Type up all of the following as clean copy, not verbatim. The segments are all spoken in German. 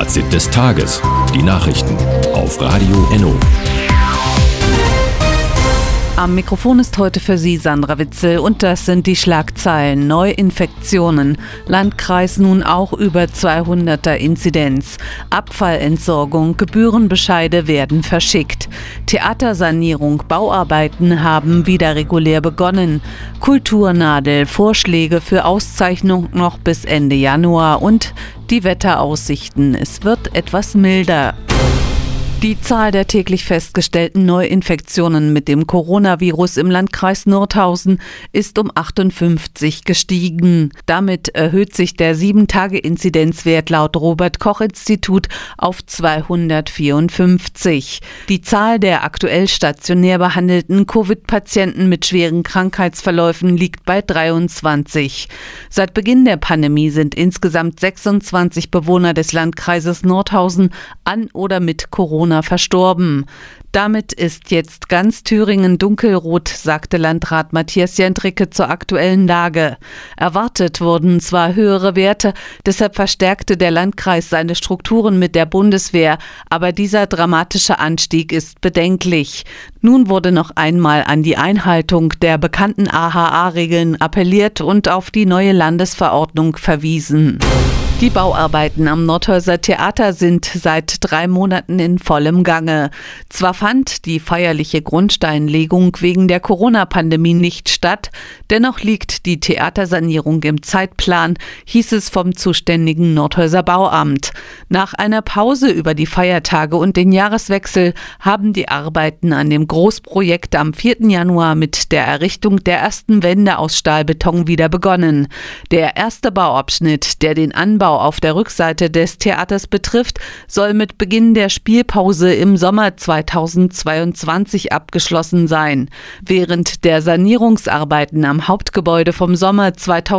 Fazit des Tages. Die Nachrichten auf Radio Enno. Am Mikrofon ist heute für Sie Sandra Witzel und das sind die Schlagzeilen. Neuinfektionen. Landkreis nun auch über 200er Inzidenz. Abfallentsorgung. Gebührenbescheide werden verschickt. Theatersanierung. Bauarbeiten haben wieder regulär begonnen. Kulturnadel. Vorschläge für Auszeichnung noch bis Ende Januar und die Wetteraussichten. Es wird etwas milder. Die Zahl der täglich festgestellten Neuinfektionen mit dem Coronavirus im Landkreis Nordhausen ist um 58 gestiegen. Damit erhöht sich der 7-Tage-Inzidenzwert laut Robert-Koch-Institut auf 254. Die Zahl der aktuell stationär behandelten Covid-Patienten mit schweren Krankheitsverläufen liegt bei 23. Seit Beginn der Pandemie sind insgesamt 26 Bewohner des Landkreises Nordhausen an oder mit Corona verstorben. Damit ist jetzt ganz Thüringen dunkelrot, sagte Landrat Matthias Jendricke zur aktuellen Lage. Erwartet wurden zwar höhere Werte, deshalb verstärkte der Landkreis seine Strukturen mit der Bundeswehr, aber dieser dramatische Anstieg ist bedenklich. Nun wurde noch einmal an die Einhaltung der bekannten AHA-Regeln appelliert und auf die neue Landesverordnung verwiesen. Die Bauarbeiten am Nordhäuser Theater sind seit 3 Monaten in vollem Gange. Zwar fand die feierliche Grundsteinlegung wegen der Corona-Pandemie nicht statt, dennoch liegt die Theatersanierung im Zeitplan, hieß es vom zuständigen Nordhäuser Bauamt. Nach einer Pause über die Feiertage und den Jahreswechsel haben die Arbeiten an dem Großprojekt am 4. Januar mit der Errichtung der ersten Wände aus Stahlbeton wieder begonnen. Der erste Bauabschnitt, der den Anbau auf der Rückseite des Theaters betrifft, soll mit Beginn der Spielpause im Sommer 2022 abgeschlossen sein. Während der Sanierungsarbeiten am Hauptgebäude vom Sommer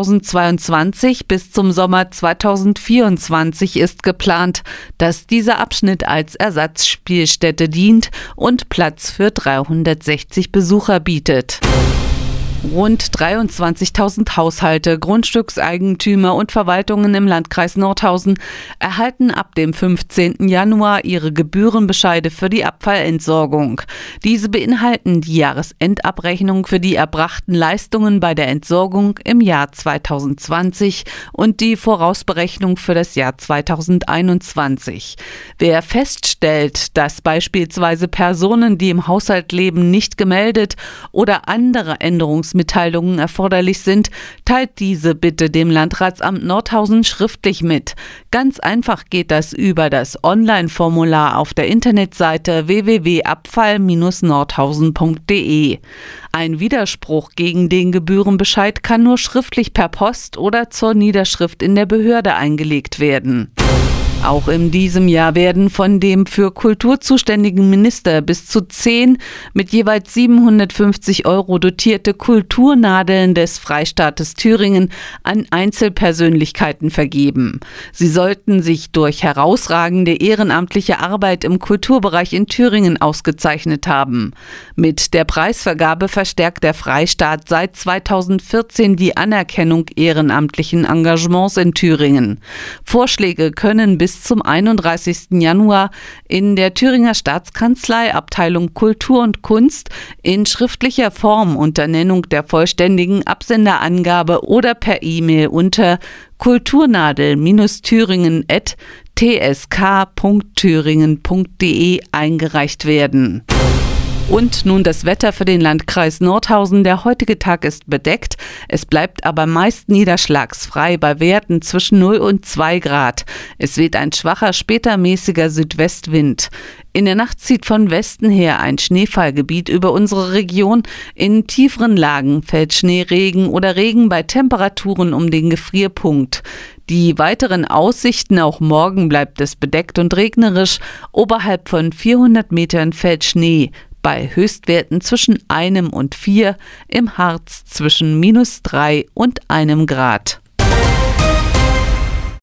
2022 bis zum Sommer 2024 ist geplant, dass dieser Abschnitt als Ersatzspielstätte dient und Platz für 360 Besucher bietet. Rund 23.000 Haushalte, Grundstückseigentümer und Verwaltungen im Landkreis Nordhausen erhalten ab dem 15. Januar ihre Gebührenbescheide für die Abfallentsorgung. Diese beinhalten die Jahresendabrechnung für die erbrachten Leistungen bei der Entsorgung im Jahr 2020 und die Vorausberechnung für das Jahr 2021. Wer feststellt, dass beispielsweise Personen, die im Haushalt leben, nicht gemeldet oder andere Änderungsmitteilungen erforderlich sind, teilt diese bitte dem Landratsamt Nordhausen schriftlich mit. Ganz einfach geht das über das Online-Formular auf der Internetseite www.abfall-nordhausen.de. Ein Widerspruch gegen den Gebührenbescheid kann nur schriftlich per Post oder zur Niederschrift in der Behörde eingelegt werden. Auch in diesem Jahr werden von dem für Kultur zuständigen Minister bis zu 10 mit jeweils 750 € dotierte Kulturnadeln des Freistaates Thüringen an Einzelpersönlichkeiten vergeben. Sie sollten sich durch herausragende ehrenamtliche Arbeit im Kulturbereich in Thüringen ausgezeichnet haben. Mit der Preisvergabe verstärkt der Freistaat seit 2014 die Anerkennung ehrenamtlichen Engagements in Thüringen. Vorschläge können bis zum 31. Januar in der Thüringer Staatskanzlei Abteilung Kultur und Kunst in schriftlicher Form unter Nennung der vollständigen Absenderangabe oder per E-Mail unter kulturnadel-thüringen@tsk.thüringen.de eingereicht werden. Und nun das Wetter für den Landkreis Nordhausen. Der heutige Tag ist bedeckt. Es bleibt aber meist niederschlagsfrei bei Werten zwischen 0 und 2 Grad. Es weht ein schwacher, später mäßiger Südwestwind. In der Nacht zieht von Westen her ein Schneefallgebiet über unsere Region. In tieferen Lagen fällt Schneeregen oder Regen bei Temperaturen um den Gefrierpunkt. Die weiteren Aussichten: auch morgen bleibt es bedeckt und regnerisch. Oberhalb von 400 Metern fällt Schnee. Bei Höchstwerten zwischen 1 und 4, im Harz zwischen -3 und 1 Grad.